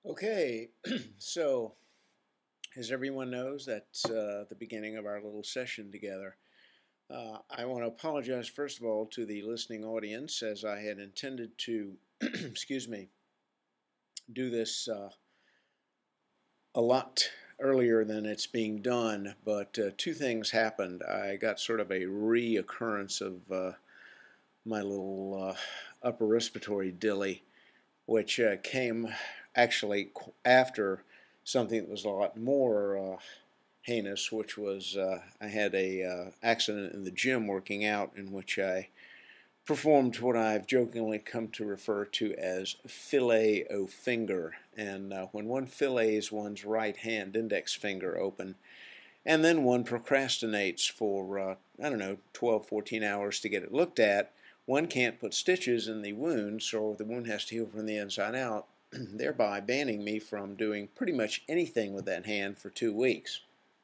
Okay, so as everyone knows, that's the beginning of our little session together. I want to apologize, first of all, to the listening audience, as I had intended to, excuse me, do this a lot earlier than it's being done, but two things happened. I got sort of a reoccurrence of my little upper respiratory dilly, which came actually after something that was a lot more heinous, which was I had a accident in the gym working out in which I performed what I've jokingly come to refer to as fillet o finger. And when one fillets one's right hand index finger open, and then one procrastinates for, 12, 14 hours to get it looked at, one can't put stitches in the wound, so the wound has to heal from the inside out, thereby banning me from doing pretty much anything with that hand for 2 weeks.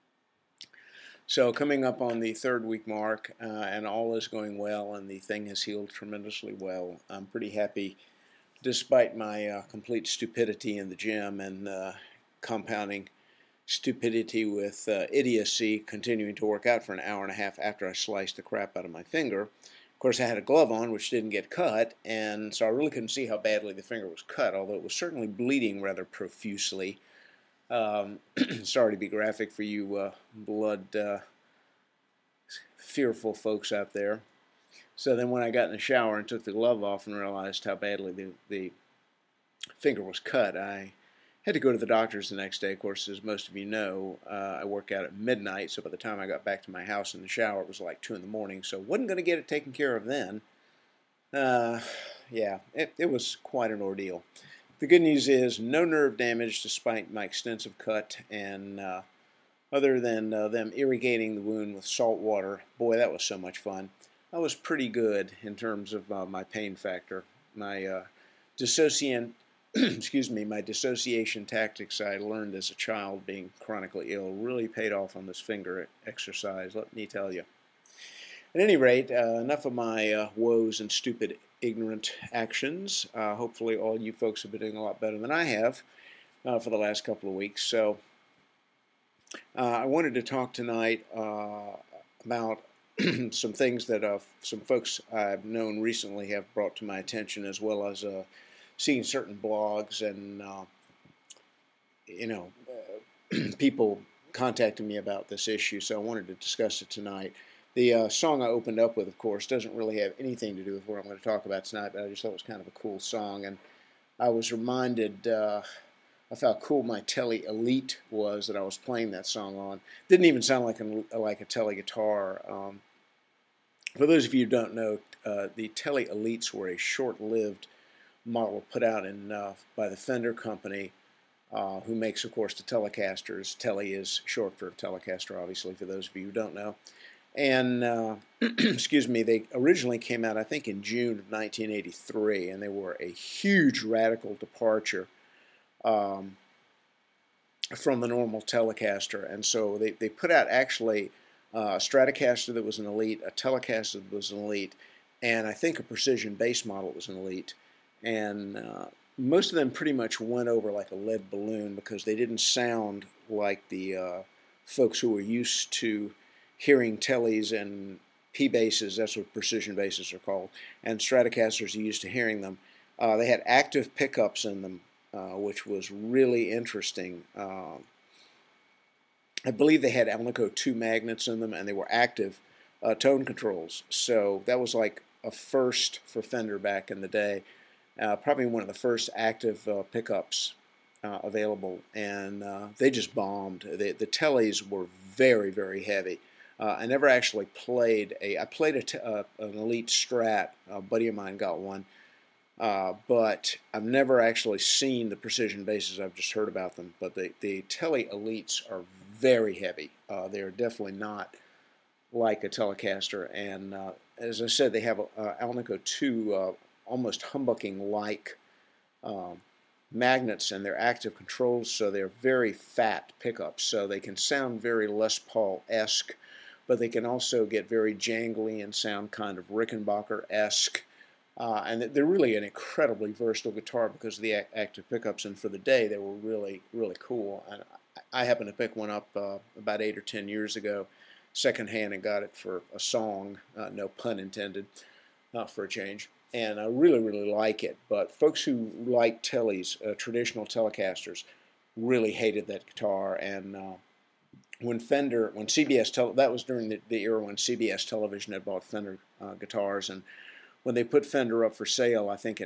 So coming up on the third week mark, and all is going well, and the thing has healed tremendously well. I'm pretty happy, despite my complete stupidity in the gym and compounding stupidity with idiocy, continuing to work out for an hour and a half after I sliced the crap out of my finger. Of course, I had a glove on, which didn't get cut, and so I really couldn't see how badly the finger was cut, although it was certainly bleeding rather profusely. Sorry to be graphic for you blood fearful folks out there. So then when I got in the shower and took the glove off and realized how badly the finger was cut, I had to go to the doctor's the next day. Of course, as most of you know, I work out at midnight, so by the time I got back to my house in the shower, it was like 2 in the morning, so wasn't going to get it taken care of then. Yeah, it was quite an ordeal. The good news is no nerve damage despite my extensive cut, and other than them irrigating the wound with salt water, boy, that was so much fun. I was pretty good in terms of my pain factor. My my dissociation tactics I learned as a child being chronically ill really paid off on this finger exercise, let me tell you. At any rate, enough of my woes and stupid, ignorant actions. Hopefully all you folks have been doing a lot better than I have for the last couple of weeks. So I wanted to talk tonight about some things that some folks I've known recently have brought to my attention, as well as seeing certain blogs and people contacting me about this issue. So I wanted to discuss it tonight. The song I opened up with, of course, doesn't really have anything to do with what I'm going to talk about tonight, but I just thought it was kind of a cool song, and I was reminded of how cool my Tele Elite was that I was playing that song on. Didn't even sound like a Tele guitar. For those of you who don't know, the Tele Elites were a short-lived model put out by the Fender company, who makes, of course, the Telecasters. Tele is short for Telecaster, obviously, for those of you who don't know. And, excuse me, they originally came out, I think, in June of 1983, and they were a huge radical departure from the normal Telecaster. And so they put out actually a Stratocaster that was an Elite, a Telecaster that was an Elite, and I think a Precision bass model was an Elite. And most of them pretty much went over like a lead balloon because they didn't sound like the folks who were used to hearing Teles and P basses, that's what precision basses are called, and Stratocasters are used to hearing them. They had active pickups in them, which was really interesting. I believe they had Alnico 2 magnets in them, and they were active tone controls. So that was like a first for Fender back in the day. Probably one of the first active pickups available, and they just bombed. The Teles were very, very heavy. I never actually played I played an Elite Strat. A buddy of mine got one, but I've never actually seen the precision basses. I've just heard about them. But the Tele Elites are very heavy. They are definitely not like a Telecaster. And as I said, they have Alnico 2 almost humbucking-like magnets, and they're active controls, so they're very fat pickups. So they can sound very Les Paul-esque, but they can also get very jangly and sound kind of Rickenbacker-esque. And they're really an incredibly versatile guitar because of the active pickups, and for the day they were really, really cool. And I happened to pick one up about 8 or 10 years ago, secondhand, and got it for a song, no pun intended, for a change. And I really, really like it. But folks who like Tellies, traditional Telecasters, really hated that guitar. And when CBS, that was during the era when CBS Television had bought Fender guitars, and when they put Fender up for sale, I think in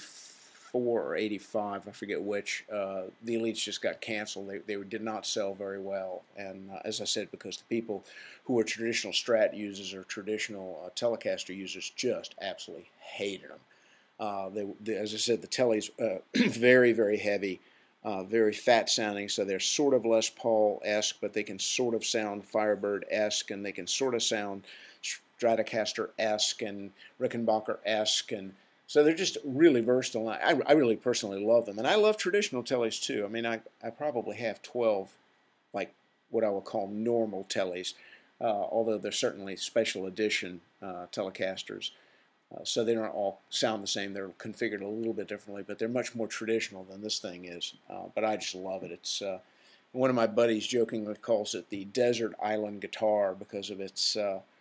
'84 or '85, I forget which, the Elites just got canceled. They did not sell very well, and as I said, because the people who were traditional Strat users or traditional Telecaster users just absolutely hated them. As I said, the Tellies very, very heavy, very fat sounding, so they're sort of Les Paul-esque, but they can sort of sound Firebird-esque, and they can sort of sound Stratocaster-esque and Rickenbacker-esque, and so they're just really versatile. I really personally love them, and I love traditional Tellies too. I mean, I probably have 12, like what I would call normal Tellies, although they're certainly special edition Telecasters. So they don't all sound the same. They're configured a little bit differently, but they're much more traditional than this thing is. But I just love it. It's one of my buddies jokingly calls it the desert island guitar because of its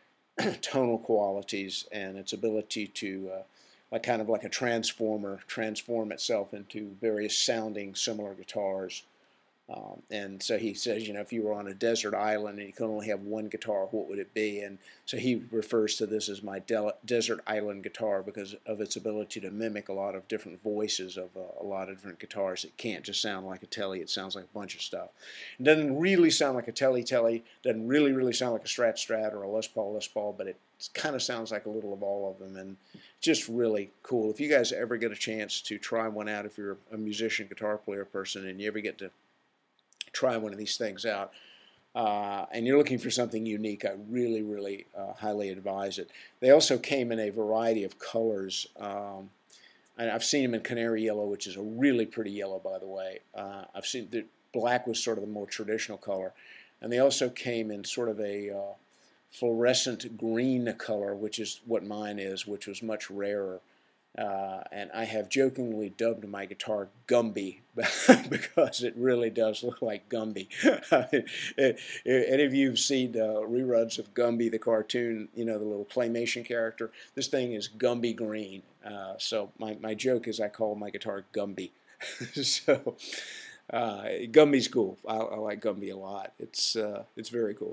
tonal qualities and its ability to, like kind of like a transformer, transform itself into various sounding similar guitars. And so he says, you know, if you were on a desert island and you could only have one guitar, what would it be? And so he refers to this as my desert island guitar because of its ability to mimic a lot of different voices of a lot of different guitars. It can't just sound like a Telly. It sounds like a bunch of stuff. It doesn't really sound like a Telly. Doesn't really sound like a Strat or a Les Paul, but it kind of sounds like a little of all of them, and just really cool. If you guys ever get a chance to try one out, if you're a musician, guitar player person, and you ever get to try one of these things out, and you're looking for something unique, I really highly advise it. They also came in a variety of colors. And I've seen them in canary yellow, which is a really pretty yellow, by the way. I've seen the black was sort of the more traditional color, and they also came in sort of a fluorescent green color, which is what mine is, which was much rarer. And I have jokingly dubbed my guitar Gumby because it really does look like Gumby. Any of you have seen reruns of Gumby, the cartoon, you know, the little claymation character? This thing is Gumby green. So my joke is I call my guitar Gumby. So Gumby's cool. I like Gumby a lot. It's very cool.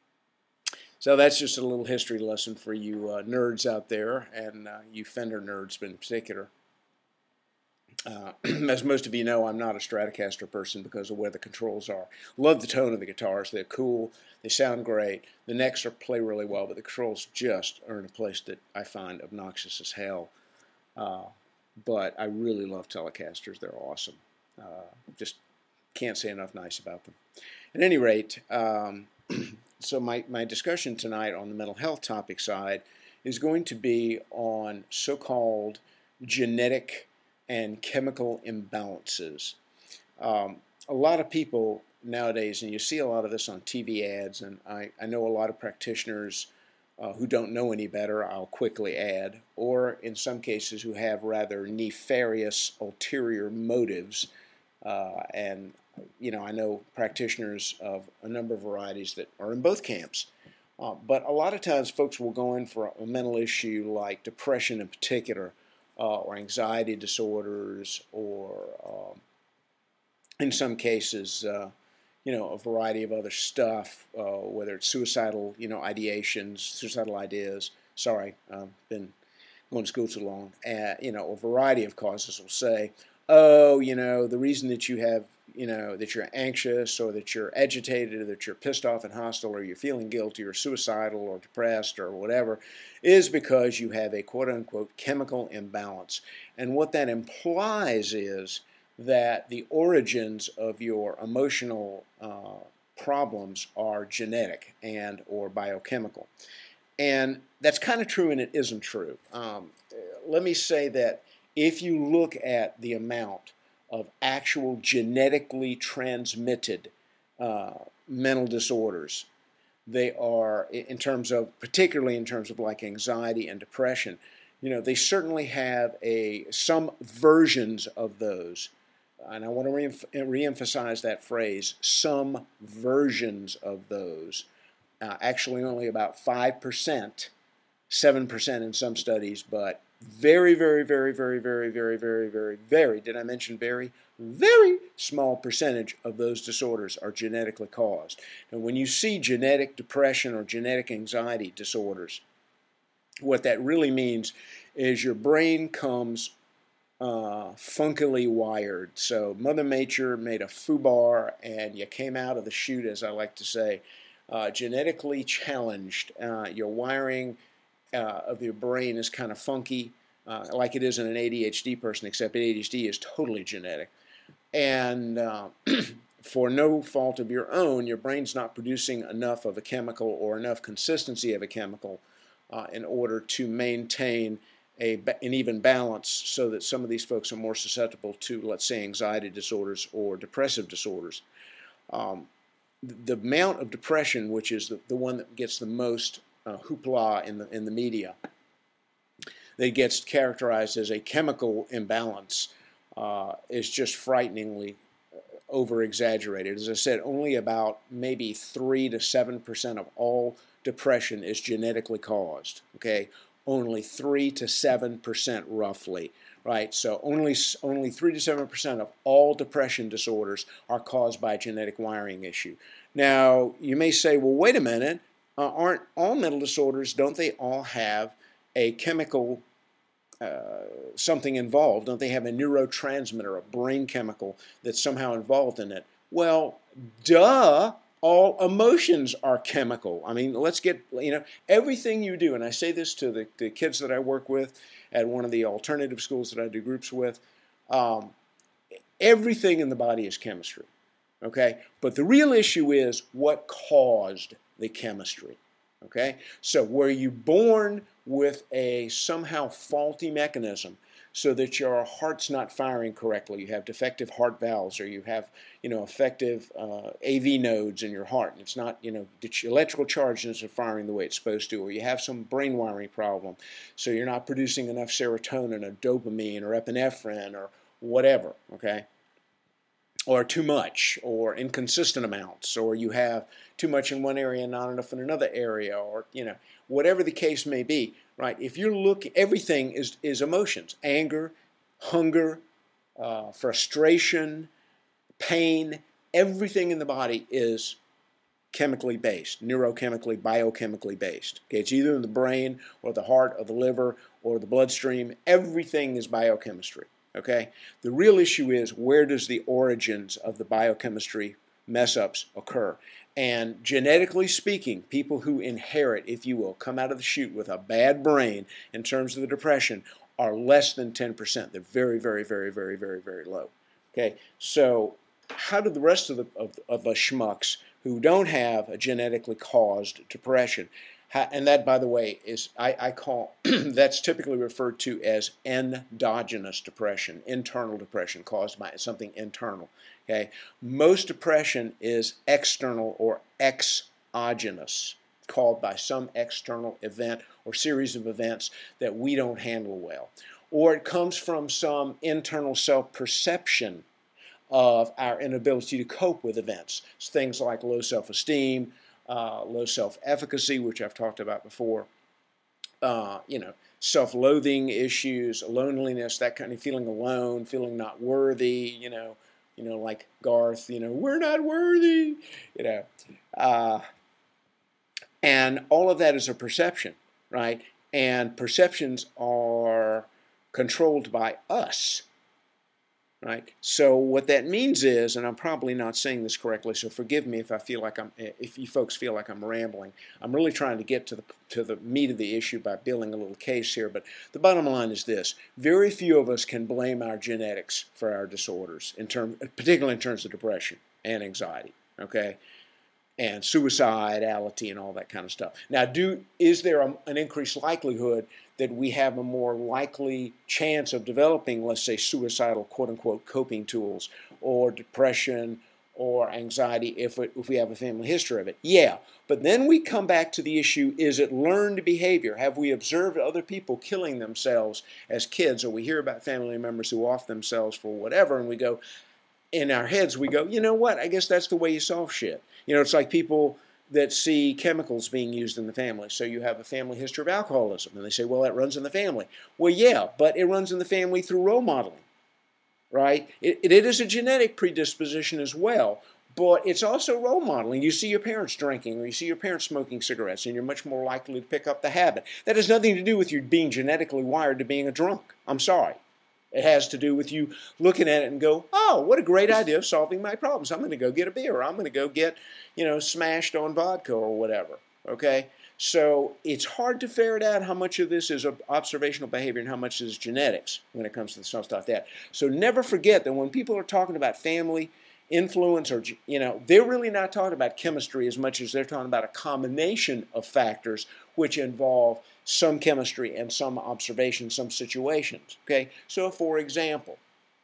So that's just a little history lesson for you nerds out there, and you Fender nerds in particular. As most of you know, I'm not a Stratocaster person because of where the controls are. Love the tone of the guitars. They're cool. They sound great. The necks play really well, but the controls just are in a place that I find obnoxious as hell. But I really love Telecasters. They're awesome. Just can't say enough nice about them. At any rate, so my discussion tonight on the mental health topic side is going to be on so-called genetic and chemical imbalances. A lot of people nowadays, and you see a lot of this on TV ads, and I know a lot of practitioners who don't know any better, I'll quickly add, or in some cases who have rather nefarious ulterior motives, and you know, I know practitioners of a number of varieties that are in both camps. But a lot of times folks will go in for a mental issue like depression in particular, or anxiety disorders, or in some cases, you know, a variety of other stuff, whether it's suicidal, you know, ideations, suicidal ideas. Sorry, been going to school too long. You know, a variety of causes will say, oh, you know, the reason that you have, you know, that you're anxious or that you're agitated or that you're pissed off and hostile or you're feeling guilty or suicidal or depressed or whatever is because you have a quote-unquote chemical imbalance. And what that implies is that the origins of your emotional problems are genetic and or biochemical. And that's kind of true and it isn't true. Let me say that if you look at the amount of actual genetically transmitted mental disorders, they are, in terms of, particularly in terms of like anxiety and depression, they certainly have some versions of those. And I want to reemphasize that phrase, some versions of those. Actually only about 5%, 7% in some studies, but very, very, very, very, very, very, very, very, very, did I mention very? Very small percentage of those disorders are genetically caused. And when you see genetic depression or genetic anxiety disorders, what that really means is your brain comes funkily wired. So Mother Nature made a foobar and you came out of the chute, as I like to say, genetically challenged. Your wiring of your brain is kind of funky, like it is in an ADHD person, except ADHD is totally genetic. And for no fault of your own, your brain's not producing enough of a chemical or enough consistency of a chemical in order to maintain an even balance, so that some of these folks are more susceptible to, let's say, anxiety disorders or depressive disorders. The amount of depression, which is the one that gets the most hoopla in the media, that gets characterized as a chemical imbalance, is just frighteningly over-exaggerated. As I said, only about maybe 3 to 7% of all depression is genetically caused. Okay, only 3 to 7% roughly, right? So only 3 to 7% of all depression disorders are caused by a genetic wiring issue. Now, you may say, well, wait a minute, aren't all mental disorders, don't they all have a chemical something involved? Don't they have a neurotransmitter, a brain chemical that's somehow involved in it? Well, duh. All emotions are chemical. I mean, let's get, everything you do, and I say this to the kids that I work with at one of the alternative schools that I do groups with, everything in the body is chemistry, okay? But the real issue is what caused the chemistry, okay? So were you born with a somehow faulty mechanism so that your heart's not firing correctly? You have defective heart valves, or you have, effective AV nodes in your heart, and it's not, the electrical charge isn't firing the way it's supposed to, or you have some brain wiring problem, so you're not producing enough serotonin or dopamine or epinephrine or whatever, okay? Or too much, or inconsistent amounts, or you have too much in one area and not enough in another area, or, whatever the case may be, right? If you look, everything is emotions: anger, hunger, frustration, pain. Everything in the body is chemically based, neurochemically, biochemically based. Okay, it's either in the brain or the heart or the liver or the bloodstream. Everything is biochemistry. Okay, the real issue is, where does the origins of the biochemistry mess-ups occur? And genetically speaking, people who inherit, if you will, come out of the chute with a bad brain in terms of the depression are less than 10%. They're very, very, very, very, very, very low. Okay, so how do the rest of the schmucks who don't have a genetically caused depression, and that, by the way, is I call that's typically referred to as endogenous depression, internal depression caused by something internal. Okay, most depression is external or exogenous, caused by some external event or series of events that we don't handle well, or it comes from some internal self-perception of our inability to cope with events. It's things like low self-esteem, low self-efficacy, which I've talked about before, self-loathing issues, loneliness, that kind of feeling alone, feeling not worthy, like Garth, we're not worthy, and all of that is a perception, right? And perceptions are controlled by us. Right. So what that means is, and I'm probably not saying this correctly, so forgive me if you folks feel like I'm rambling. I'm really trying to get to the meat of the issue by building a little case here. But the bottom line is this: very few of us can blame our genetics for our disorders, particularly in terms of depression and anxiety. Okay. And suicidality and all that kind of stuff. Now, is there an increased likelihood that we have a more likely chance of developing, let's say, suicidal, quote-unquote, coping tools, or depression, or anxiety if we have a family history of it. Yeah, but then we come back to the issue, is it learned behavior? Have we observed other people killing themselves as kids, or we hear about family members who off themselves for whatever, and we go, in our heads, we go, you know what, I guess that's the way you solve shit. You know, it's like people that see chemicals being used in the family. So you have a family history of alcoholism, and they say, well, that runs in the family. Well, yeah, but it runs in the family through role modeling. Right? It is a genetic predisposition as well, but it's also role modeling. You see your parents drinking, or you see your parents smoking cigarettes, and you're much more likely to pick up the habit. That has nothing to do with you being genetically wired to being a drunk. I'm sorry. It has to do with you looking at it and go, oh, what a great idea of solving my problems. I'm going to go get a beer, or I'm going to go get, smashed on vodka or whatever. Okay? So it's hard to ferret out how much of this is observational behavior and how much is genetics when it comes to stuff like that. So never forget that when people are talking about family influence, or they're really not talking about chemistry as much as they're talking about a combination of factors which involve some chemistry and some observation, some situations. Okay, so for example,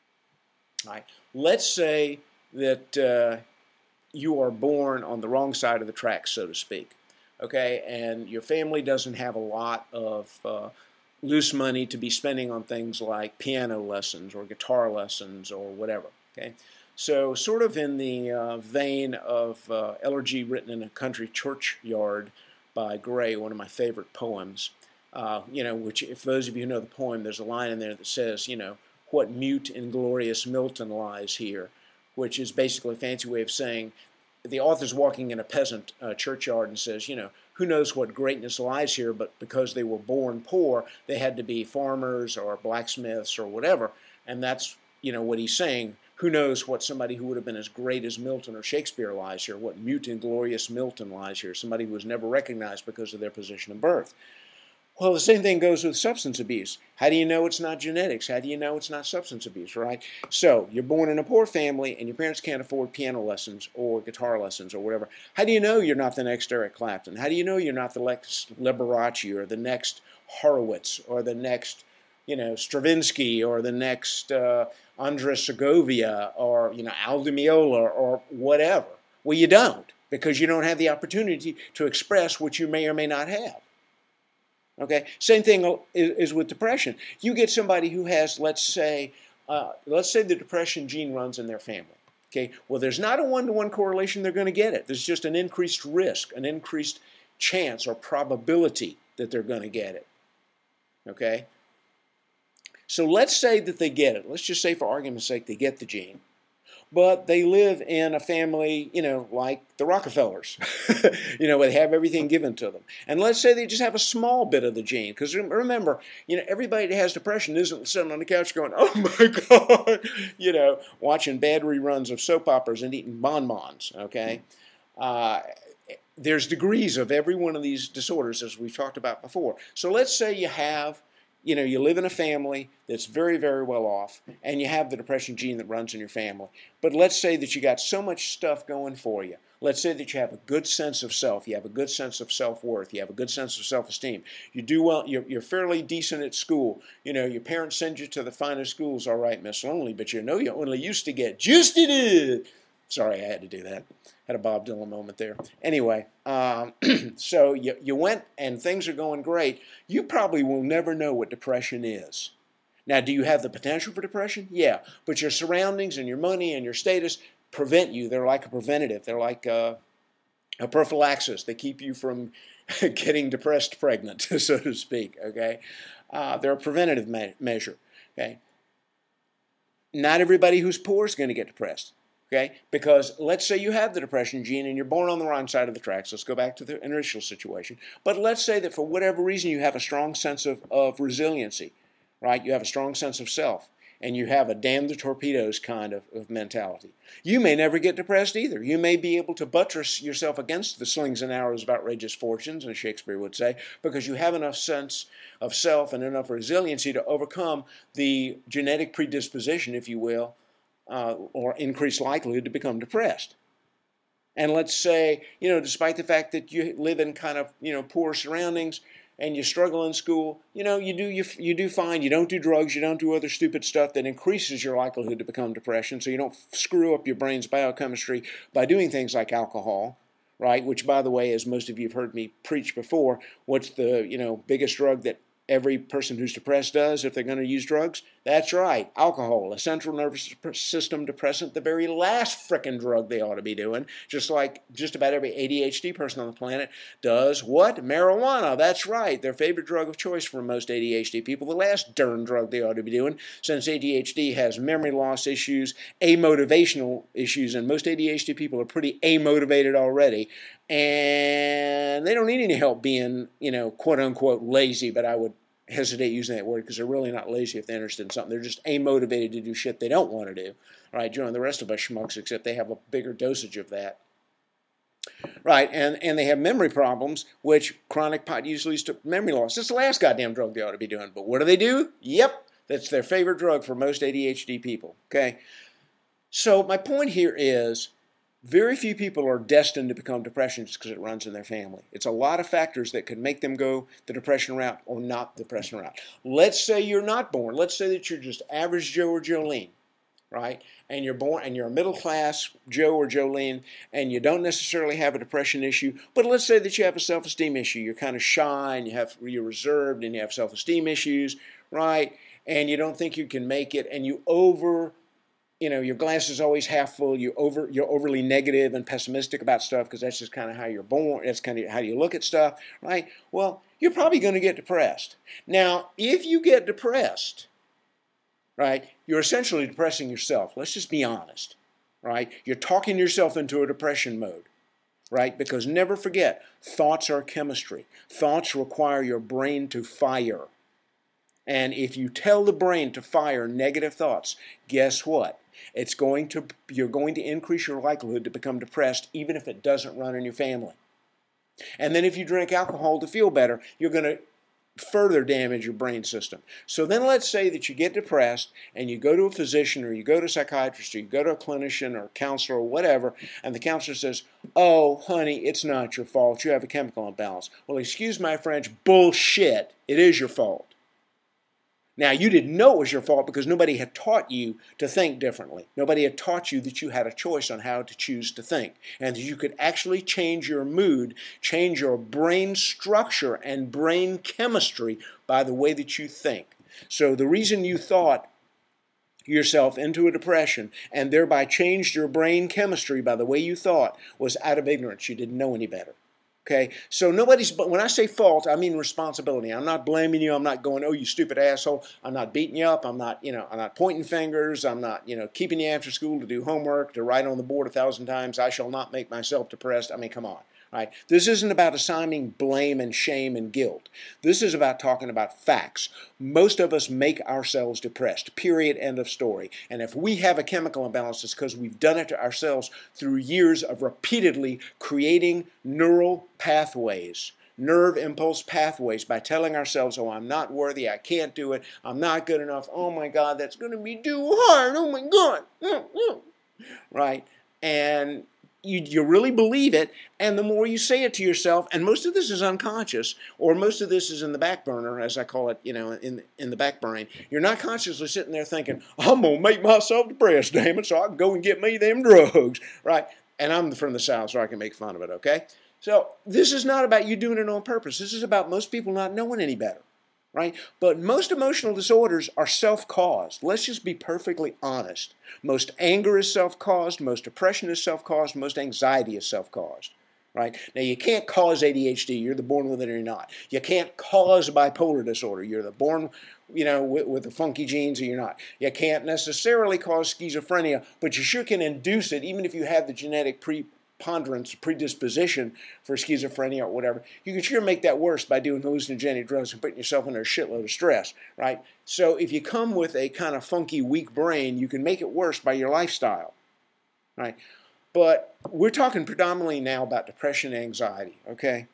right, let's say that you are born on the wrong side of the tracks, so to speak. Okay, and your family doesn't have a lot of loose money to be spending on things like piano lessons or guitar lessons or whatever. Okay, so sort of in the vein of Elegy Written in a Country Churchyard by Gray, one of my favorite poems. Which, if those of you who know the poem, there's a line in there that says, what mute inglorious Milton lies here, which is basically a fancy way of saying, the author's walking in a peasant churchyard and says, who knows what greatness lies here, but because they were born poor, they had to be farmers or blacksmiths or whatever. And that's, what he's saying. Who knows what somebody who would have been as great as Milton or Shakespeare lies here, what mute inglorious Milton lies here, somebody who was never recognized because of their position of birth. Well, the same thing goes with substance abuse. How do you know it's not genetics? How do you know it's not substance abuse, right? So, you're born in a poor family and your parents can't afford piano lessons or guitar lessons or whatever. How do you know you're not the next Eric Clapton? How do you know you're not the next Liberace or the next Horowitz or the next, Stravinsky or the next Andres Segovia or, Al Di Meola or whatever? Well, you don't, because you don't have the opportunity to express what you may or may not have. Okay, same thing is with depression. You get somebody who has, let's say the depression gene runs in their family. Okay, well, there's not a one-to-one correlation they're going to get it. There's just an increased risk, an increased chance or probability that they're going to get it. Okay, so let's say that they get it. Let's just say, for argument's sake, they get the gene. But they live in a family, like the Rockefellers, where they have everything given to them. And let's say they just have a small bit of the gene. Because remember, everybody that has depression isn't sitting on the couch going, oh my God, watching bad reruns of soap operas and eating bonbons, okay? There's degrees of every one of these disorders, as we've talked about before. So let's say you have, you live in a family that's very, very well off, and you have the depression gene that runs in your family. But let's say that you got so much stuff going for you. Let's say that you have a good sense of self. You have a good sense of self-worth. You have a good sense of self-esteem. You do well. You're fairly decent at school. Your parents send you to the finest schools, all right, Miss Lonely, but you only used to get juiced it is. Sorry, I had to do that. Had a Bob Dylan moment there. Anyway, so you went and things are going great. You probably will never know what depression is. Now, do you have the potential for depression? Yeah, but your surroundings and your money and your status prevent you. They're like a preventative. They're like a prophylaxis. They keep you from getting depressed pregnant, so to speak, okay? They're a preventative measure, okay? Not everybody who's poor is going to get depressed. Okay? Because let's say you have the depression gene and you're born on the wrong side of the tracks. Let's go back to the initial situation. But let's say that for whatever reason you have a strong sense of resiliency, right? You have a strong sense of self, and you have a damn the torpedoes kind of mentality. You may never get depressed either. You may be able to buttress yourself against the slings and arrows of outrageous fortunes, as Shakespeare would say, because you have enough sense of self and enough resiliency to overcome the genetic predisposition, if you will, or increased likelihood to become depressed. And let's say, despite the fact that you live in kind of, poor surroundings, and you struggle in school, you do fine. You don't do drugs. You don't do other stupid stuff that increases your likelihood to become depression. So you don't screw up your brain's biochemistry by doing things like alcohol, right? Which, by the way, as most of you have heard me preach before, what's the biggest drug that every person who's depressed does if they're going to use drugs? That's right, alcohol, a central nervous system depressant, the very last frickin' drug they ought to be doing, just like just about every ADHD person on the planet does what? Marijuana. That's right, their favorite drug of choice for most ADHD people, the last darn drug they ought to be doing, since ADHD has memory loss issues, amotivational issues, and most ADHD people are pretty amotivated already, and they don't need any help being, quote-unquote lazy, but I would hesitate using that word because they're really not lazy if they're interested in something. They're just amotivated to do shit they don't want to do. Right? Join the rest of us schmucks, except they have a bigger dosage of that. Right? And they have memory problems, which chronic pot use leads to memory loss. That's the last goddamn drug they ought to be doing. But what do? Yep, that's their favorite drug for most ADHD people. Okay? So my point here is, very few people are destined to become depression just because it runs in their family. It's a lot of factors that could make them go the depression route or not the depression route. Let's say you're not born. Let's say that you're just average Joe or Jolene, right? And you're born and you're a middle class Joe or Jolene and you don't necessarily have a depression issue, but let's say that you have a self-esteem issue. You're kind of shy and you're reserved and you have self-esteem issues, right? And you don't think you can make it and your glass is always half full. You're overly negative and pessimistic about stuff because that's just kind of how you're born. That's kind of how you look at stuff, right? Well, you're probably going to get depressed. Now, if you get depressed, right, you're essentially depressing yourself. Let's just be honest, right? You're talking yourself into a depression mode, right? Because never forget, thoughts are chemistry. Thoughts require your brain to fire. And if you tell the brain to fire negative thoughts, guess what? You're going to increase your likelihood to become depressed even if it doesn't run in your family. And then if you drink alcohol to feel better, you're going to further damage your brain system. So then let's say that you get depressed and you go to a physician or you go to a psychiatrist or you go to a clinician or a counselor or whatever, and the counselor says, "Oh, honey, it's not your fault. You have a chemical imbalance." Well, excuse my French, bullshit. It is your fault. Now, you didn't know it was your fault because nobody had taught you to think differently. Nobody had taught you that you had a choice on how to choose to think and that you could actually change your mood, change your brain structure and brain chemistry by the way that you think. So the reason you thought yourself into a depression and thereby changed your brain chemistry by the way you thought was out of ignorance. You didn't know any better. Okay, so when I say fault, I mean responsibility. I'm not blaming you. I'm not going, "Oh, you stupid asshole." I'm not beating you up. I'm not pointing fingers. I'm not, keeping you after school to do homework, to write on the board 1,000 times. I shall not make myself depressed. I mean, come on. Right? This isn't about assigning blame and shame and guilt. This is about talking about facts. Most of us make ourselves depressed, period, end of story. And if we have a chemical imbalance, it's because we've done it to ourselves through years of repeatedly creating neural pathways, nerve impulse pathways by telling ourselves, "Oh, I'm not worthy, I can't do it, I'm not good enough, oh my God, that's going to be too hard, oh my God." Right? And you really believe it, and the more you say it to yourself, and most of this is unconscious, or most of this is in the back burner, as I call it, in the back brain. You're not consciously sitting there thinking, "I'm going to make myself depressed, damn it, so I can go and get me them drugs," right? And I'm from the South, so I can make fun of it, okay? So this is not about you doing it on purpose. This is about most people not knowing any better. Right? But most emotional disorders are self-caused. Let's just be perfectly honest. Most anger is self-caused, most depression is self-caused, most anxiety is self-caused. Right? Now, you can't cause ADHD. You're the born with it or you're not. You can't cause bipolar disorder. You're the born, with the funky genes or you're not. You can't necessarily cause schizophrenia, but you sure can induce it, even if you have the genetic predisposition for schizophrenia or whatever. You can sure make that worse by doing hallucinogenic drugs and putting yourself under a shitload of stress, right? So if you come with a kind of funky, weak brain, you can make it worse by your lifestyle, right? But we're talking predominantly now about depression and anxiety, okay?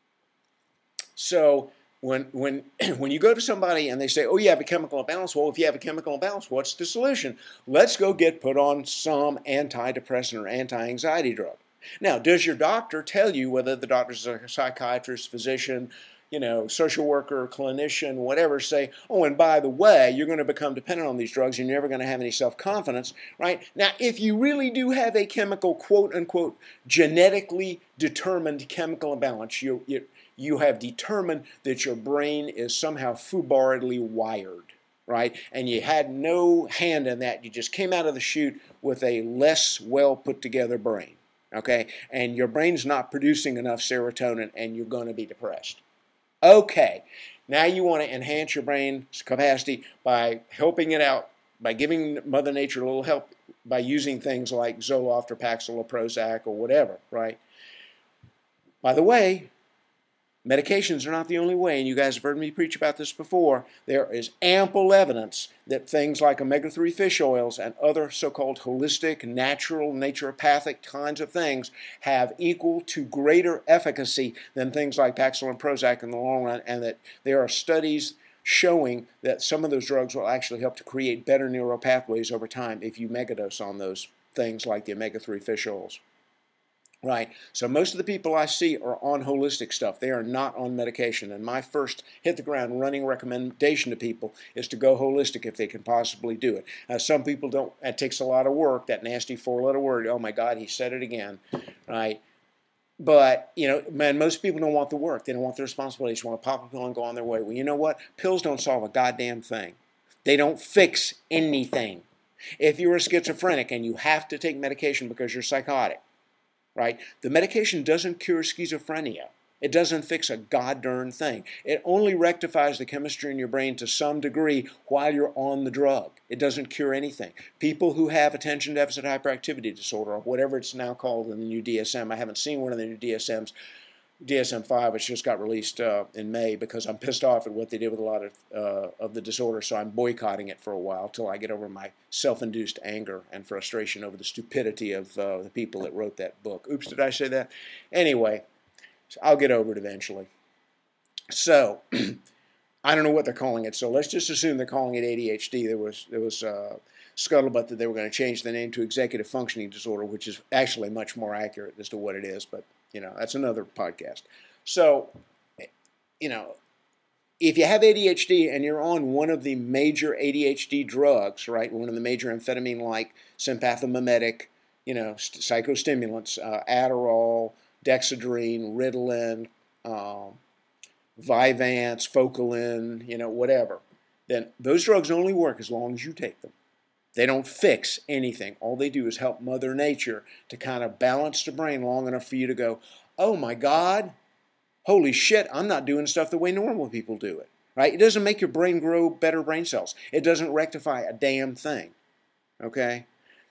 So when you go to somebody and they say, "Oh, you have a chemical imbalance," well, if you have a chemical imbalance, what's the solution? Let's go get put on some antidepressant or anti-anxiety drug. Now, does your doctor tell you, whether the doctor's a psychiatrist, physician, social worker, clinician, whatever, say, oh, and by the way, you're going to become dependent on these drugs and you're never going to have any self-confidence, right? Now, if you really do have a chemical, quote unquote, genetically determined chemical imbalance, you have determined that your brain is somehow foobarredly wired, right? And you had no hand in that. You just came out of the chute with a less well put together brain, okay? And your brain's not producing enough serotonin and you're going to be depressed. Okay, now you want to enhance your brain's capacity by helping it out, by giving Mother Nature a little help by using things like Zoloft or Paxil or Prozac or whatever, right? By the way, medications are not the only way, and you guys have heard me preach about this before. There is ample evidence that things like omega-3 fish oils and other so-called holistic, natural, naturopathic kinds of things have equal to greater efficacy than things like Paxil and Prozac in the long run, and that there are studies showing that some of those drugs will actually help to create better neural pathways over time if you megadose on those things like the omega-3 fish oils. Right, so most of the people I see are on holistic stuff. They are not on medication. And my first hit the ground running recommendation to people is to go holistic if they can possibly do it. Some people don't. It takes a lot of work. That nasty four-letter word. Oh my God, he said it again. Right, but man, most people don't want the work. They don't want the responsibility. They just want to pop a pill and go on their way. Well, you know what? Pills don't solve a goddamn thing. They don't fix anything. If you're a schizophrenic and you have to take medication because you're psychotic, right? The medication doesn't cure schizophrenia. It doesn't fix a god-darn thing. It only rectifies the chemistry in your brain to some degree while you're on the drug. It doesn't cure anything. People who have attention deficit hyperactivity disorder, or whatever it's now called in the new DSM, I haven't seen one of the new DSMs, DSM-5, which just got released in May because I'm pissed off at what they did with a lot of the disorder, so I'm boycotting it for a while till I get over my self-induced anger and frustration over the stupidity of the people that wrote that book. Oops, did I say that? Anyway, so I'll get over it eventually. So, I don't know what they're calling it, so let's just assume they're calling it ADHD. There was scuttlebutt that they were going to change the name to executive functioning disorder, which is actually much more accurate as to what it is, but that's another podcast. So, if you have ADHD and you're on one of the major ADHD drugs, right, one of the major amphetamine-like sympathomimetic, psychostimulants, Adderall, Dexedrine, Ritalin, Vyvanse, Focalin, whatever, then those drugs only work as long as you take them. They don't fix anything. All they do is help Mother Nature to kind of balance the brain long enough for you to go, oh my God, holy shit, I'm not doing stuff the way normal people do it. Right? It doesn't make your brain grow better brain cells. It doesn't rectify a damn thing. Okay?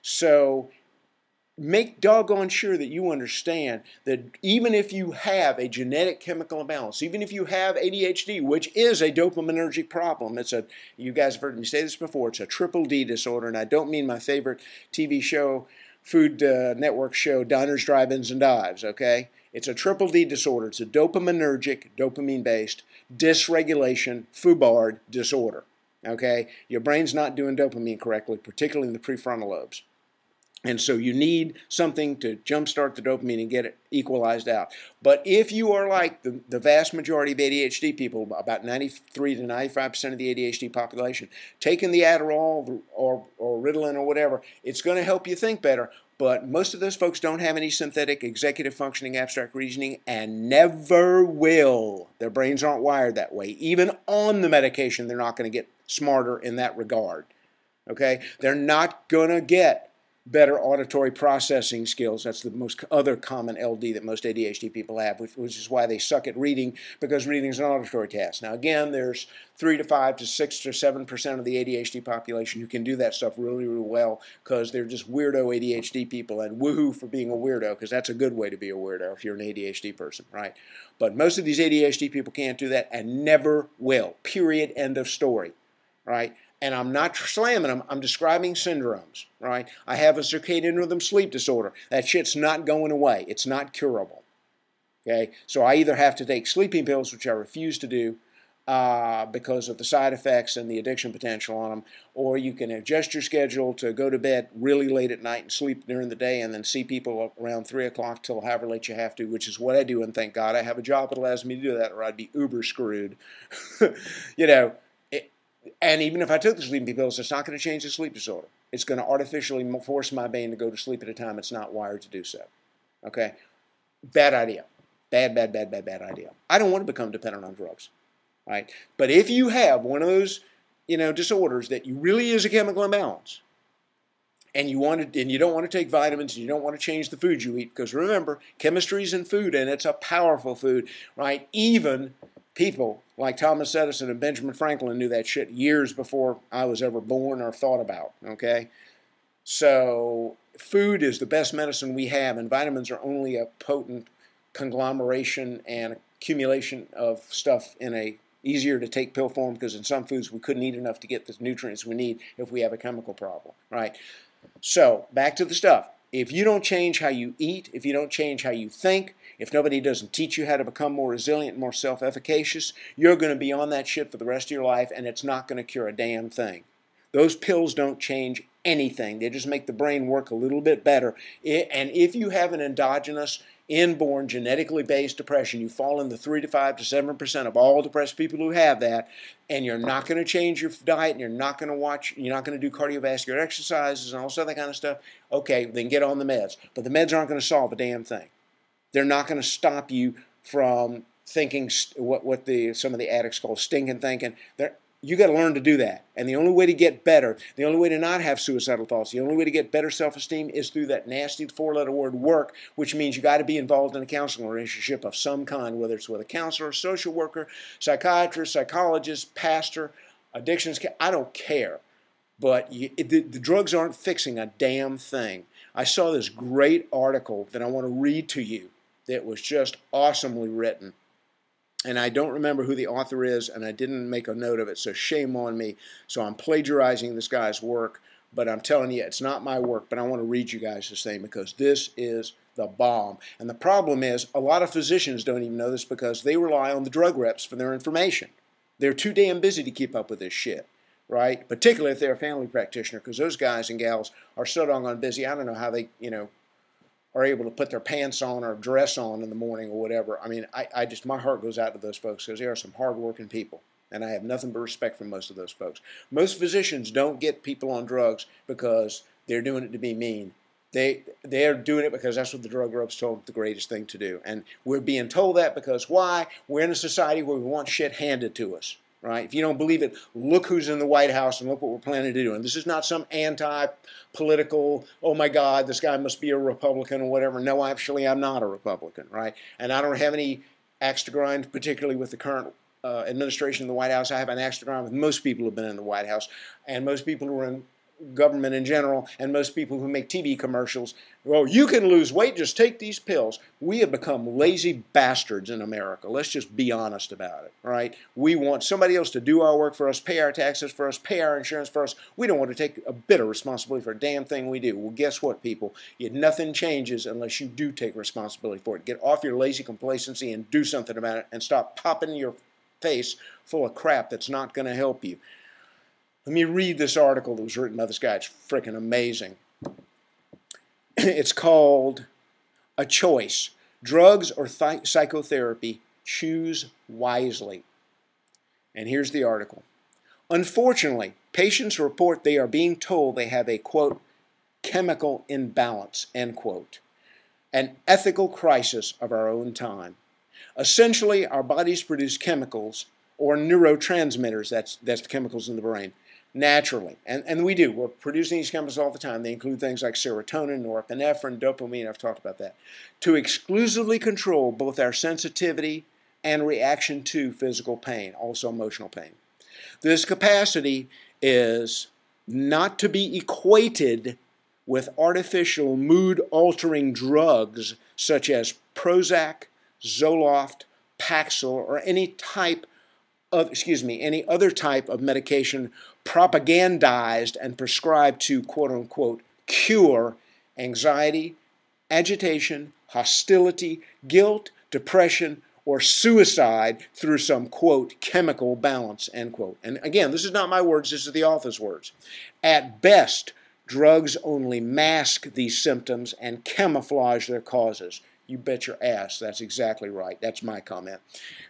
So make doggone sure that you understand that even if you have a genetic chemical imbalance, even if you have ADHD, which is a dopaminergic problem, you guys have heard me say this before, it's a triple D disorder, and I don't mean my favorite TV show, Food Network show, Diners, Drive-Ins, and Dives, okay? It's a triple D disorder. It's a dopaminergic, dopamine-based, dysregulation, foobarred disorder, okay? Your brain's not doing dopamine correctly, particularly in the prefrontal lobes. And so you need something to jumpstart the dopamine and get it equalized out. But if you are like the vast majority of ADHD people, about 93 to 95% of the ADHD population, taking the Adderall or Ritalin or whatever, it's going to help you think better. But most of those folks don't have any synthetic executive functioning abstract reasoning and never will. Their brains aren't wired that way. Even on the medication, they're not going to get smarter in that regard. Okay? They're not going to get better auditory processing skills. That's the most other common LD that most ADHD people have, which is why they suck at reading, because reading is an auditory task. Now again, there's 3 to 5 to 6 to 7% of the ADHD population who can do that stuff really, really well because they're just weirdo ADHD people, and woohoo for being a weirdo, because that's a good way to be a weirdo if you're an ADHD person, right? But most of these ADHD people can't do that and never will. Period. End of story, right? And I'm not slamming them, I'm describing syndromes, right? I have a circadian rhythm sleep disorder. That shit's not going away. It's not curable, okay? So I either have to take sleeping pills, which I refuse to do, because of the side effects and the addiction potential on them, or you can adjust your schedule to go to bed really late at night and sleep during the day and then see people around 3 o'clock till however late you have to, which is what I do, and thank God I have a job that allows me to do that, or I'd be uber screwed. You know, and even if I took the sleeping pills, it's not going to change the sleep disorder. It's going to artificially force my brain to go to sleep at a time it's not wired to do so. Okay? Bad idea. Bad idea. I don't want to become dependent on drugs. Right? But if you have one of those, disorders that you really is a chemical imbalance, and you don't want to take vitamins, and you don't want to change the food you eat, because remember, chemistry is in food, and it's a powerful food, right? Even people like Thomas Edison and Benjamin Franklin knew that shit years before I was ever born or thought about. Okay, so food is the best medicine we have, and vitamins are only a potent conglomeration and accumulation of stuff in a easier to take pill form, because in some foods we couldn't eat enough to get the nutrients we need if we have a chemical problem, right? So back to the stuff. If you don't change how you eat, if you don't change how you think, if nobody doesn't teach you how to become more resilient, more self-efficacious, you're going to be on that shit for the rest of your life, and it's not going to cure a damn thing. Those pills don't change anything. They just make the brain work a little bit better. And if you have an endogenous, inborn, genetically based depression, you fall in the 3 to 5 to 7% of all depressed people who have that, and you're not going to change your diet, and you're not going to do cardiovascular exercises and all this other kind of stuff, okay, then get on the meds. But the meds aren't going to solve a damn thing. They're not going to stop you from thinking what some of the addicts call stinking thinking. You got to learn to do that. And the only way to get better, the only way to not have suicidal thoughts, the only way to get better self-esteem is through that nasty 4-letter word work, which means you got to be involved in a counseling relationship of some kind, whether it's with a counselor, social worker, psychiatrist, psychologist, pastor, addictions. I don't care. But the drugs aren't fixing a damn thing. I saw this great article that I want to read to you that was just awesomely written. And I don't remember who the author is, and I didn't make a note of it, so shame on me. So I'm plagiarizing this guy's work, but I'm telling you, it's not my work, but I want to read you guys this thing because this is the bomb. And the problem is, a lot of physicians don't even know this because they rely on the drug reps for their information. They're too damn busy to keep up with this shit, right? Particularly if they're a family practitioner, because those guys and gals are so doggone busy. I don't know how they, are able to put their pants on or dress on in the morning or whatever. I mean, my heart goes out to those folks because they are some hard-working people, and I have nothing but respect for most of those folks. Most physicians don't get people on drugs because they're doing it to be mean. They're doing it because that's what the drug reps told them the greatest thing to do. And we're being told that because why? We're in a society where we want shit handed to us. Right? If you don't believe it, look who's in the White House and look what we're planning to do. And this is not some anti-political, oh my God, this guy must be a Republican or whatever. No, actually, I'm not a Republican, right? And I don't have any axe to grind, particularly with the current administration in the White House. I have an axe to grind with most people who have been in the White House and most people who are in government in general and most people who make TV commercials. Well, you can lose weight, just take these pills. We have become lazy bastards in America. Let's just be honest about it, right? We want somebody else to do our work for us, pay our taxes for us, pay our insurance for us. We don't want to take a bit of responsibility for a damn thing we do. Well, guess what, people? Nothing changes unless you do take responsibility for it. Get off your lazy complacency and do something about it and stop popping your face full of crap that's not going to help you. Let me read this article that was written by this guy. It's freaking amazing. It's called A Choice. Drugs or Psychotherapy? Choose wisely. And here's the article. Unfortunately, patients report they are being told they have a, quote, chemical imbalance, end quote, an ethical crisis of our own time. Essentially, our bodies produce chemicals or neurotransmitters, that's the chemicals in the brain, naturally. And we do. We're producing these chemicals all the time. They include things like serotonin, norepinephrine, dopamine. I've talked about that. To exclusively control both our sensitivity and reaction to physical pain, also emotional pain. This capacity is not to be equated with artificial mood-altering drugs such as Prozac, Zoloft, Paxil, or any other type of medication propagandized and prescribed to, quote-unquote, cure anxiety, agitation, hostility, guilt, depression, or suicide through some, quote, chemical balance, end quote. And again, this is not my words, this is the author's words. At best, drugs only mask these symptoms and camouflage their causes. You bet your ass, that's exactly right. That's my comment.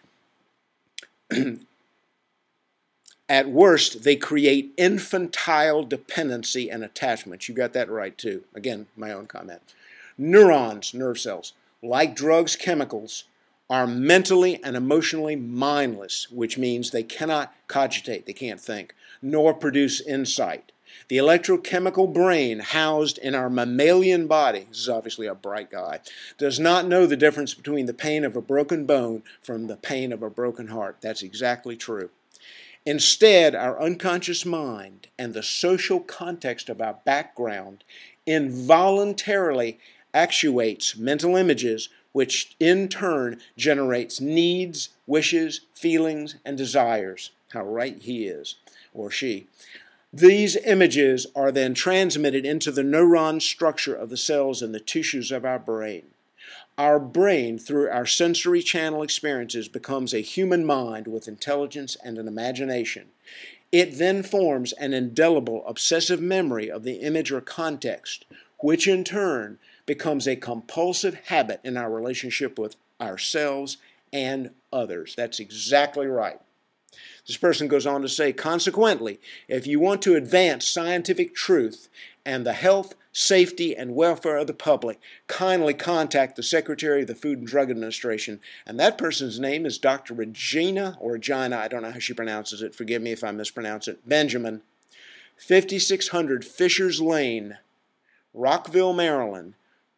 At worst, they create infantile dependency and attachment. You got that right, too. Again, my own comment. Neurons, nerve cells, like drugs, chemicals, are mentally and emotionally mindless, which means they cannot cogitate, they can't think, nor produce insight. The electrochemical brain housed in our mammalian body, this is obviously a bright guy, does not know the difference between the pain of a broken bone from the pain of a broken heart. That's exactly true. Instead, our unconscious mind and the social context of our background involuntarily actuates mental images, which in turn generates needs, wishes, feelings, and desires. How right he is, or she. These images are then transmitted into the neuron structure of the cells and the tissues of our brain. Our brain, through our sensory channel experiences, becomes a human mind with intelligence and an imagination. It then forms an indelible obsessive memory of the image or context, which in turn becomes a compulsive habit in our relationship with ourselves and others. That's exactly right. This person goes on to say, consequently, if you want to advance scientific truth and the health, safety, and welfare of the public, kindly contact the Secretary of the Food and Drug Administration. And that person's name is Dr. Regina, I don't know how she pronounces it, forgive me if I mispronounce it, Benjamin, 5600 Fishers Lane, Rockville, Maryland,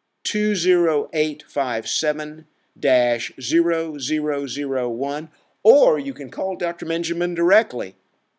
20857-0001, or you can call Dr. Benjamin directly,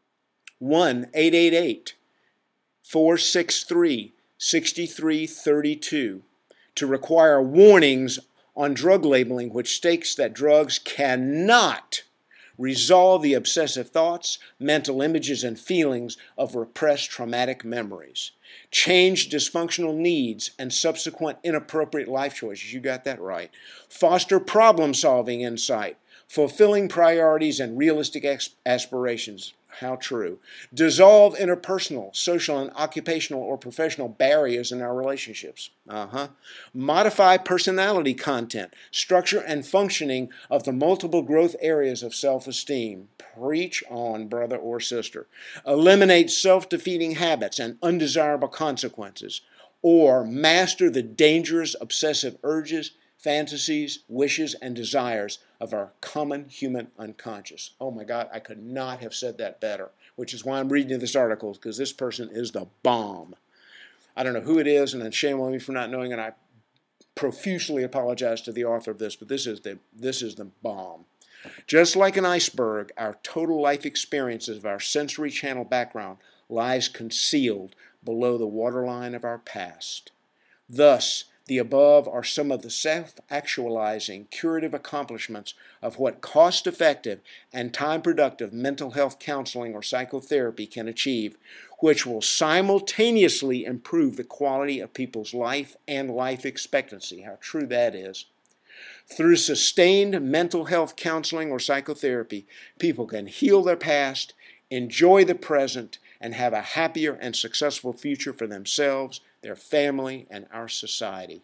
1-888-463-6332, to require warnings on drug labeling which states that drugs cannot resolve the obsessive thoughts, mental images, and feelings of repressed traumatic memories, change dysfunctional needs and subsequent inappropriate life choices. You got that right. Foster problem-solving insight, fulfilling priorities and realistic aspirations. How true. Dissolve interpersonal, social, and occupational or professional barriers in our relationships. Modify personality content, structure, and functioning of the multiple growth areas of self-esteem. Preach on, brother or sister. Eliminate self-defeating habits and undesirable consequences, or master the dangerous obsessive urges, fantasies, wishes, and desires of our common human unconscious. Oh my God, I could not have said that better, which is why I'm reading this article, because this person is the bomb. I don't know who it is, and then shame on me for not knowing, and I profusely apologize to the author of this, but this is the bomb. Just like an iceberg, our total life experiences of our sensory channel background lies concealed below the waterline of our past. Thus, the above are some of the self-actualizing, curative accomplishments of what cost-effective and time-productive mental health counseling or psychotherapy can achieve, which will simultaneously improve the quality of people's life and life expectancy. How true that is. Through sustained mental health counseling or psychotherapy, people can heal their past, enjoy the present, and have a happier and successful future for themselves, their family, and our society.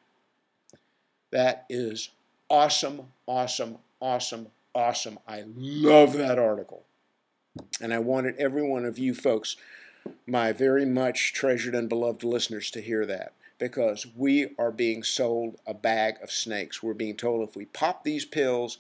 That is awesome, awesome, awesome, awesome. I love that article. And I wanted every one of you folks, my very much treasured and beloved listeners, to hear that, because we are being sold a bag of snakes. We're being told if we pop these pills,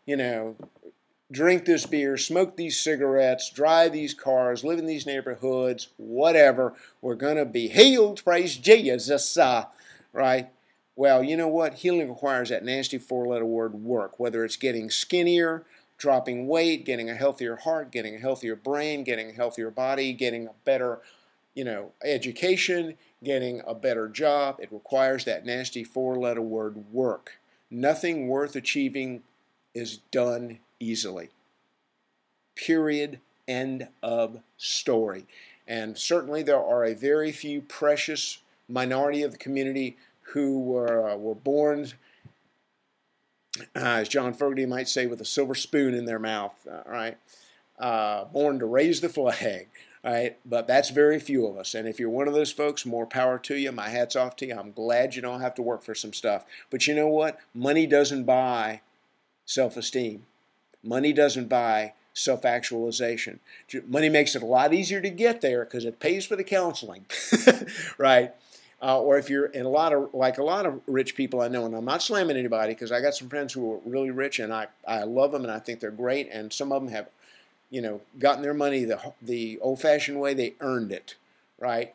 drink this beer, smoke these cigarettes, drive these cars, live in these neighborhoods, whatever, we're going to be healed, praise Jesus, right? Well, you know what? Healing requires that nasty four-letter word work, whether it's getting skinnier, dropping weight, getting a healthier heart, getting a healthier brain, getting a healthier body, getting a better, education, getting a better job. It requires that nasty four-letter word work. Nothing worth achieving is done easily. Period. End of story. And certainly there are a very few precious minority of the community who were born as John Fogerty might say, with a silver spoon in their mouth, right? Born to raise the flag, right? But that's very few of us. And if you're one of those folks, more power to you. My hat's off to you. I'm glad you don't have to work for some stuff. But you know what? Money doesn't buy self-esteem. Money doesn't buy self-actualization. Money makes it a lot easier to get there because it pays for the counseling, right? Or if you're in a lot of rich people I know, and I'm not slamming anybody because I got some friends who are really rich and I love them and I think they're great, and some of them have, gotten their money the old-fashioned way. They earned it, right?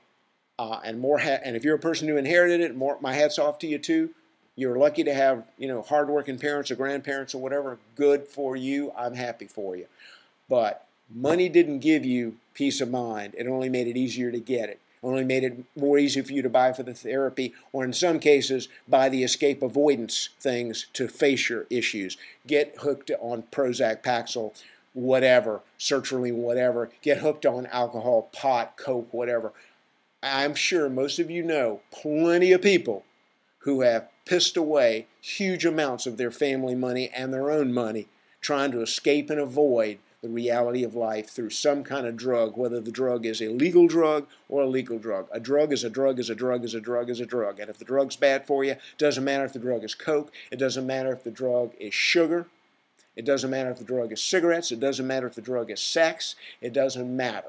And if you're a person who inherited it, my hat's off to you too. You're lucky to have, hardworking parents or grandparents or whatever. Good for you. I'm happy for you. But money didn't give you peace of mind. It only made it easier to get it. Only made it more easy for you to buy for the therapy, or in some cases, buy the escape avoidance things to face your issues. Get hooked on Prozac, Paxil, whatever, sertraline, whatever. Get hooked on alcohol, pot, coke, whatever. I'm sure most of you know plenty of people who have pissed away huge amounts of their family money and their own money trying to escape and avoid the reality of life through some kind of drug, whether the drug is a legal drug or a legal drug. A drug is a drug is a drug is a drug is a drug. And if the drug's bad for you, it doesn't matter if the drug is coke. It doesn't matter if the drug is sugar. It doesn't matter if the drug is cigarettes. It doesn't matter if the drug is sex. It doesn't matter.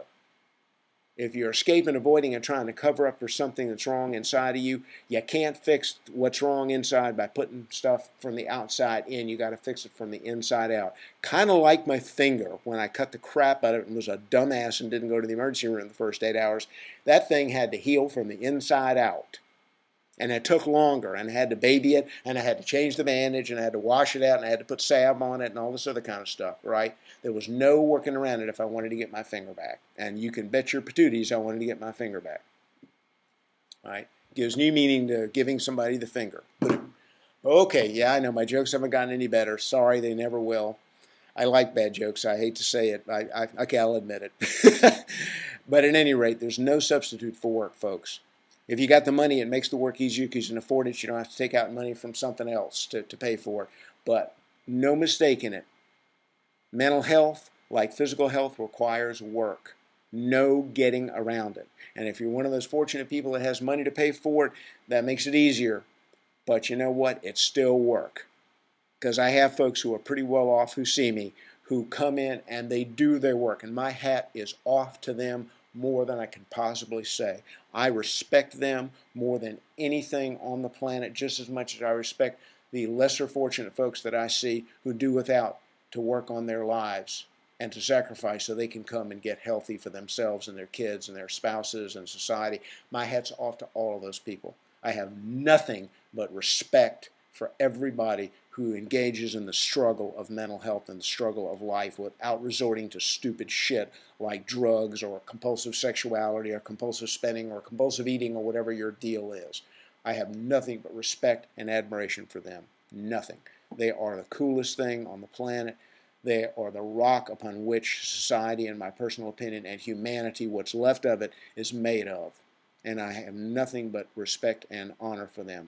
If you're escaping, avoiding, and trying to cover up for something that's wrong inside of you, you can't fix what's wrong inside by putting stuff from the outside in. You got to fix it from the inside out. Kind of like my finger when I cut the crap out of it and was a dumbass and didn't go to the emergency room the first 8 hours. That thing had to heal from the inside out. And it took longer, and I had to baby it, and I had to change the bandage, and I had to wash it out, and I had to put salve on it, and all this other kind of stuff, right? There was no working around it if I wanted to get my finger back. And you can bet your patooties I wanted to get my finger back, right? Gives new meaning to giving somebody the finger. Okay, yeah, I know my jokes haven't gotten any better. Sorry, they never will. I like bad jokes. I hate to say it. Okay, I'll admit it. But at any rate, there's no substitute for work, folks. If you got the money, it makes the work easier because you can afford it. You don't have to take out money from something else to pay for it. But no mistake in it. Mental health, like physical health, requires work. No getting around it. And if you're one of those fortunate people that has money to pay for it, that makes it easier. But you know what? It's still work. Because I have folks who are pretty well off who see me, who come in and they do their work. And my hat is off to them more than I can possibly say. I respect them more than anything on the planet, just as much as I respect the lesser fortunate folks that I see who do without to work on their lives and to sacrifice so they can come and get healthy for themselves and their kids and their spouses and society. My hat's off to all of those people. I have nothing but respect for everybody who engages in the struggle of mental health and the struggle of life without resorting to stupid shit like drugs or compulsive sexuality or compulsive spending or compulsive eating or whatever your deal is. I have nothing but respect and admiration for them. Nothing. They are the coolest thing on the planet. They are the rock upon which society, in my personal opinion, and humanity, what's left of it, is made of. And I have nothing but respect and honor for them.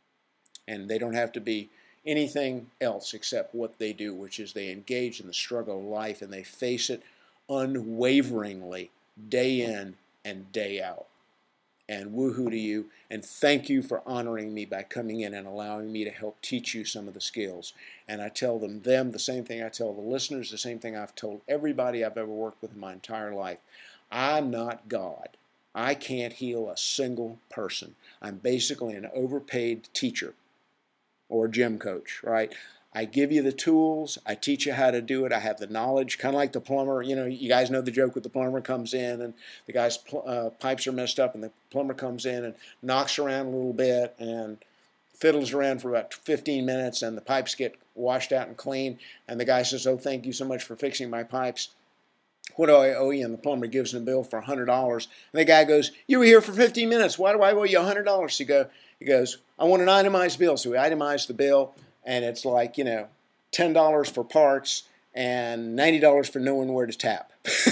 And they don't have to be anything else except what they do, which is they engage in the struggle of life and they face it unwaveringly, day in and day out. And woohoo to you, and thank you for honoring me by coming in and allowing me to help teach you some of the skills. And I tell them the same thing I tell the listeners, the same thing I've told everybody I've ever worked with in my entire life. I'm not God. I can't heal a single person. I'm basically an overpaid teacher or gym coach, right? I give you the tools. I teach you how to do it. I have the knowledge, kind of like the plumber. You guys know the joke with the plumber comes in and the guy's pipes are messed up and the plumber comes in and knocks around a little bit and fiddles around for about 15 minutes and the pipes get washed out and clean. And the guy says, "Oh, thank you so much for fixing my pipes. What do I owe you?" And the plumber gives him a bill for $100. And the guy goes, "You were here for 15 minutes. Why do I owe you $100? He goes, "I want an itemized bill." So we itemized the bill. And it's like, $10 for parts and $90 for knowing where to tap.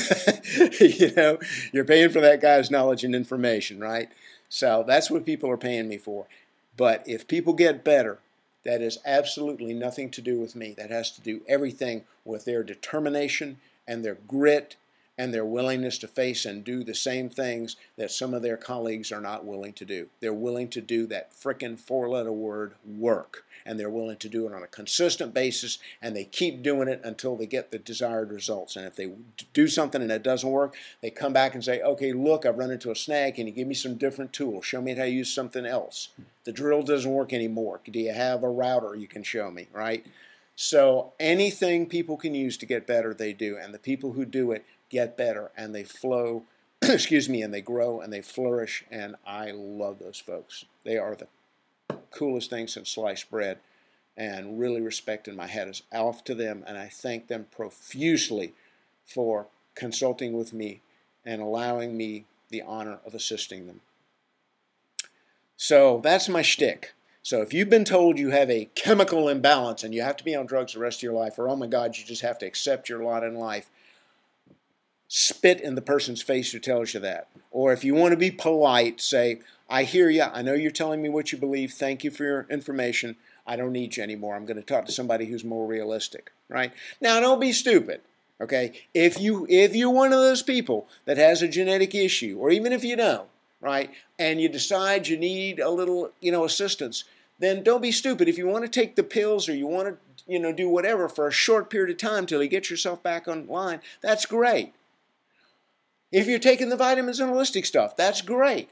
You're paying for that guy's knowledge and information, right? So that's what people are paying me for. But if people get better, That has absolutely nothing to do with me. That has to do everything with their determination and their grit and their willingness to face and do the same things that some of their colleagues are not willing to do. They're willing to do that frickin' four-letter word, work. And they're willing to do it on a consistent basis, and they keep doing it until they get the desired results. And if they do something and it doesn't work, they come back and say, okay, look, I've run into a snag. Can you give me some different tools? Show me how to use something else. The drill doesn't work anymore. Do you have a router you can show me, right? So anything people can use to get better, they do. And the people who do it get better, and they flow, excuse me, and they grow, and they flourish, and I love those folks. They are the coolest thing since sliced bread, and really respecting my hat is off to them, and I thank them profusely for consulting with me and allowing me the honor of assisting them. So that's my shtick. So if you've been told you have a chemical imbalance and you have to be on drugs the rest of your life, or oh my God, you just have to accept your lot in life, spit in the person's face who tells you that. Or if you want to be polite, say, I hear you. I know you're telling me what you believe. Thank you for your information. I don't need you anymore. I'm going to talk to somebody who's more realistic, right? Now, don't be stupid, okay? If you're one of those people that has a genetic issue, or even if you don't, right, and you decide you need a little, assistance, then don't be stupid. If you want to take the pills or you want to, do whatever for a short period of time till you get yourself back online, that's great. If you're taking the vitamins and holistic stuff, that's great.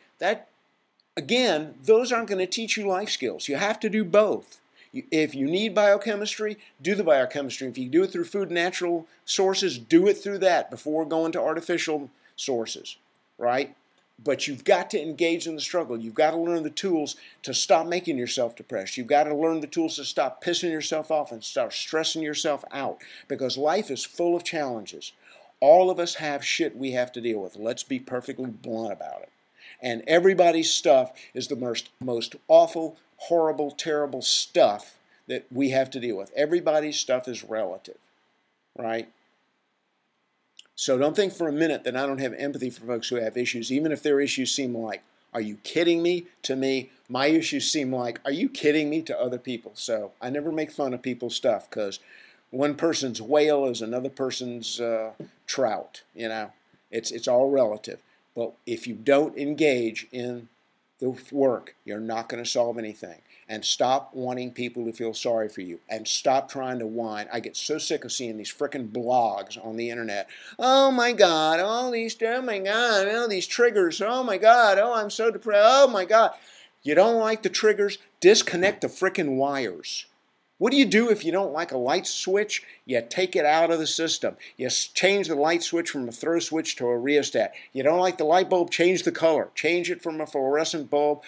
Again, those aren't going to teach you life skills. You have to do both. If you need biochemistry, do the biochemistry. If you do it through food and natural sources, do it through that before going to artificial sources, right? But you've got to engage in the struggle. You've got to learn the tools to stop making yourself depressed. You've got to learn the tools to stop pissing yourself off and start stressing yourself out, because life is full of challenges. All of us have shit we have to deal with. Let's be perfectly blunt about it. And everybody's stuff is the most awful, horrible, terrible stuff that we have to deal with. Everybody's stuff is relative, right? So don't think for a minute that I don't have empathy for folks who have issues, even if their issues seem like, are you kidding me? To me, my issues seem like, are you kidding me? To other people. So I never make fun of people's stuff, because one person's whale is another person's trout. It's all relative. But if you don't engage in the work, you're not going to solve anything. And stop wanting people to feel sorry for you. And stop trying to whine. I get so sick of seeing these frickin' blogs on the internet. Oh my God, oh my God, oh these triggers, oh my God, oh I'm so depressed, oh my God. You don't like the triggers? Disconnect the frickin' wires. What do you do if you don't like a light switch? You take it out of the system. You change the light switch from a throw switch to a rheostat. You don't like the light bulb? Change the color. Change it from a fluorescent bulb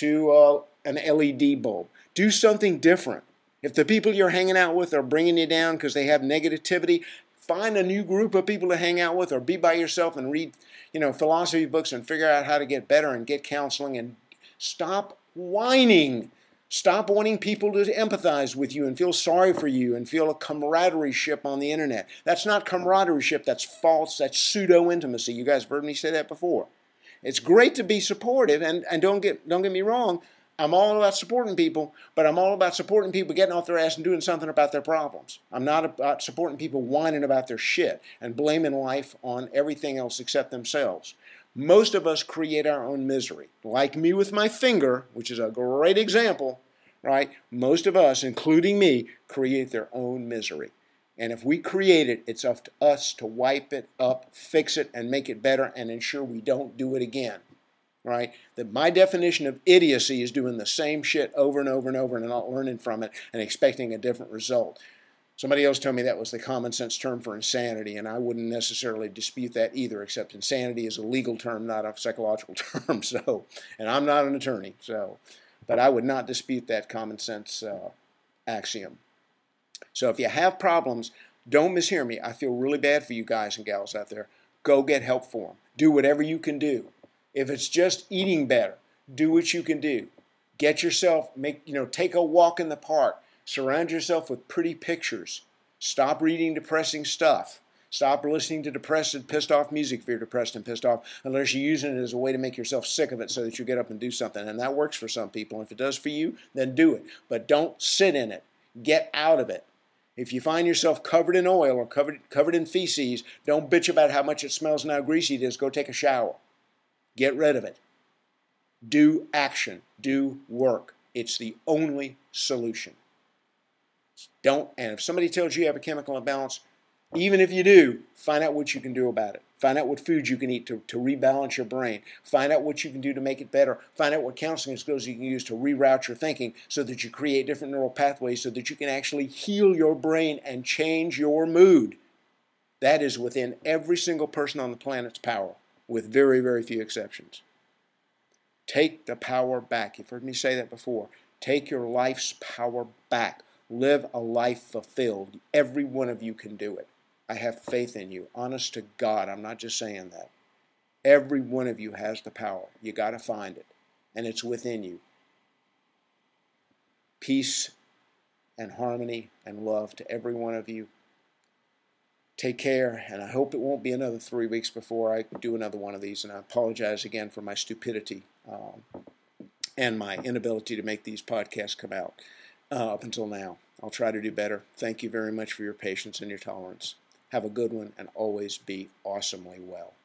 to an LED bulb. Do something different. If the people you're hanging out with are bringing you down because they have negativity, find a new group of people to hang out with, or be by yourself and read, philosophy books and figure out how to get better and get counseling, and stop whining. Stop wanting people to empathize with you and feel sorry for you and feel a camaraderie-ship on the internet. That's not camaraderie-ship. That's false. That's pseudo-intimacy. You guys have heard me say that before. It's great to be supportive, and don't get me wrong. I'm all about supporting people, but I'm all about supporting people getting off their ass and doing something about their problems. I'm not about supporting people whining about their shit and blaming life on everything else except themselves. Most of us create our own misery. Like me with my finger, which is a great example, right? Most of us, including me, create their own misery. And if we create it, it's up to us to wipe it up, fix it, and make it better, and ensure we don't do it again, right? That my definition of idiocy is doing the same shit over and over and over and not learning from it and expecting a different result. Somebody else told me that was the common sense term for insanity, and I wouldn't necessarily dispute that either, except insanity is a legal term, not a psychological term. So, and I'm not an attorney, but I would not dispute that common sense axiom. So if you have problems, don't mishear me. I feel really bad for you guys and gals out there. Go get help for them. Do whatever you can do. If it's just eating better, do what you can do. Get yourself, take a walk in the park. Surround yourself with pretty pictures. Stop reading depressing stuff. Stop listening to depressed and pissed off music if you're depressed and pissed off, unless you're using it as a way to make yourself sick of it so that you get up and do something. And that works for some people. If it does for you, then do it. But don't sit in it. Get out of it. If you find yourself covered in oil or covered in feces, don't bitch about how much it smells and how greasy it is. Go take a shower. Get rid of it. Do action. Do work. It's the only solution. And if somebody tells you have a chemical imbalance, even if you do, find out what you can do about it. Find out what foods you can eat to rebalance your brain. Find out what you can do to make it better. Find out what counseling skills you can use to reroute your thinking so that you create different neural pathways so that you can actually heal your brain and change your mood. That is within every single person on the planet's power, with very, very few exceptions. Take the power back. You've heard me say that before. Take your life's power back. Live a life fulfilled. Every one of you can do it. I have faith in you. Honest to God, I'm not just saying that. Every one of you has the power. You got to find it. And it's within you. Peace and harmony and love to every one of you. Take care, and I hope it won't be another 3 weeks before I do another one of these. And I apologize again for my stupidity and my inability to make these podcasts come out up until now. I'll try to do better. Thank you very much for your patience and your tolerance. Have a good one, and always be awesomely well.